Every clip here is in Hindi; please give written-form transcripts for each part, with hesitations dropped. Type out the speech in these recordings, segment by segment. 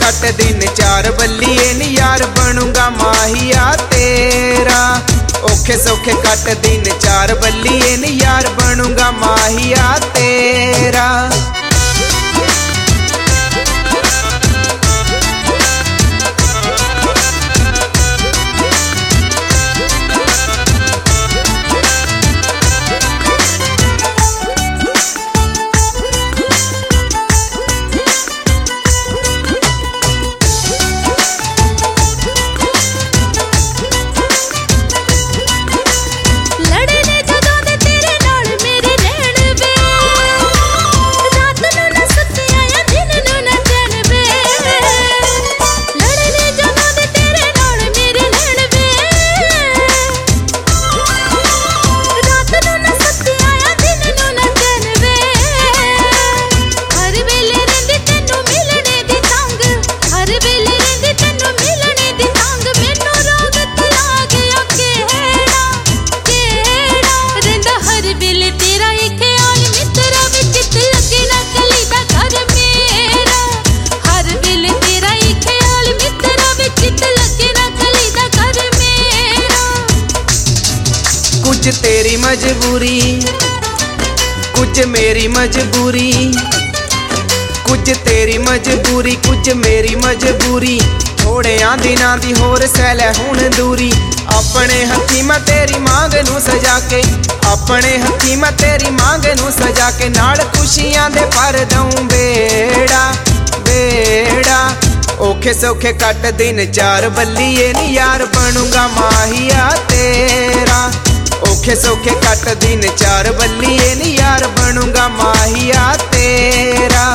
कट दिन चार बल्लिए नी यार बनूंगा माहिया तेरा। औखे सौखे कट दिन चार बल्लिए नी यार बनूंगा माहिया तेरा। कुछ तेरी मजबूरी कुछ मेरी मजबूरी, कुछ तेरी मजबूरी कुछ मेरी मजबूरी। थोड़े दिनां दी होर सैलै हुण दूरी। अपने हत्थी मैं तेरी मांग नूं सजा के, अपने हत्थी मैं तेरी मांग नूं सजा के नाल खुशियां दे भर दऊं बेड़ा बेड़ा। औखे सौखे कट दिन चार बल्लिए नी यार बनूंगा माहिया तेरा। औखे सौखे कट दिन चार बल्लिए नी यार बनूंगा माहिया तेरा।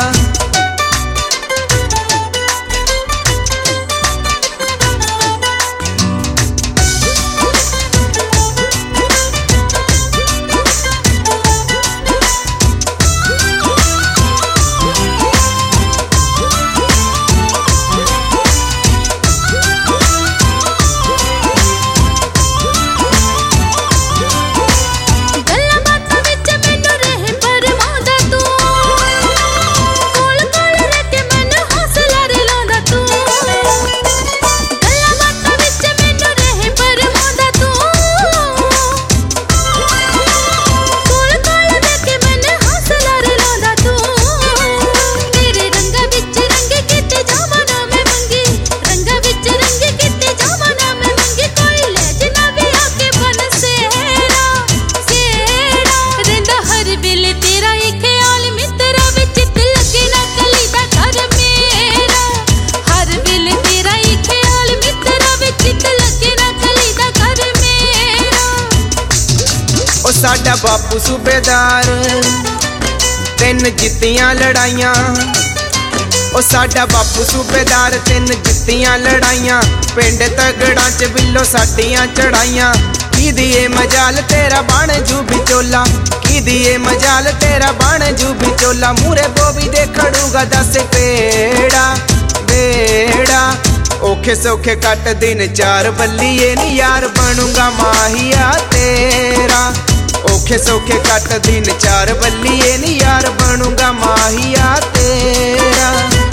साडा बापू सूबेदार तीन जित्तियां लड़ाइयां। ओ साडा बापू सूबेदार तीन जित्तियां लड़ाइयां। पिंड तगड़ा च बिल्लो साडियां चढ़ाइयां। की दिए मजाल तेरा बन जू बिचोला, की दिए मजाल तेरा बन जू बिचोला। मूरे बोबी दे खड़ूगा दस पेड़ा बेड़ा। औखे सौखे कट दिन चार बल्लिए नी यार बनूंगा माहिया तेरा। औखे सौखे कट दिन चार बल्लिए नी यार बनूंगा माहिया तेरा।